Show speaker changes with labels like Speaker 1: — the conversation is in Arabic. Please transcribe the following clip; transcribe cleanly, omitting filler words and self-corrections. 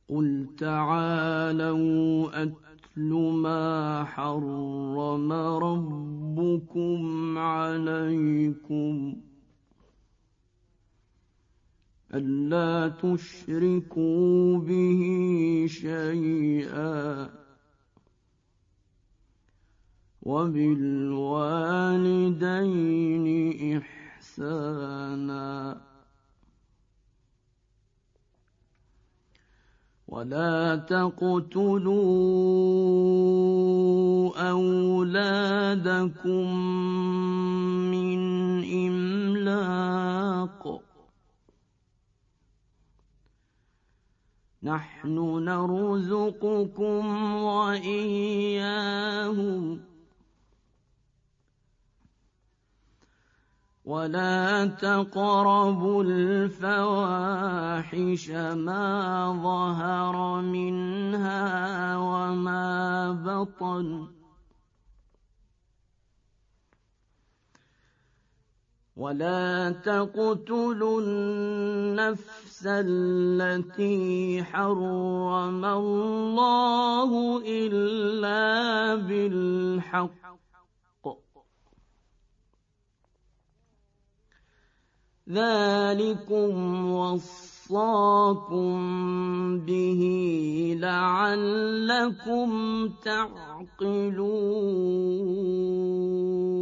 Speaker 1: قل تعالوا أتل ما حرم ربكم عليكم ألا تشركوا به شيئا وبالوالدين إحسانا ولا تقتلوا أولادكم من إملاق نحن نرزقكم وإياهم ولا تقربوا الفواحش ما ظهر منها وما بطن ولا تقتلوا النفس التي حرم الله إلا بالحق ذلكم وصاكم به لعلكم تعقلون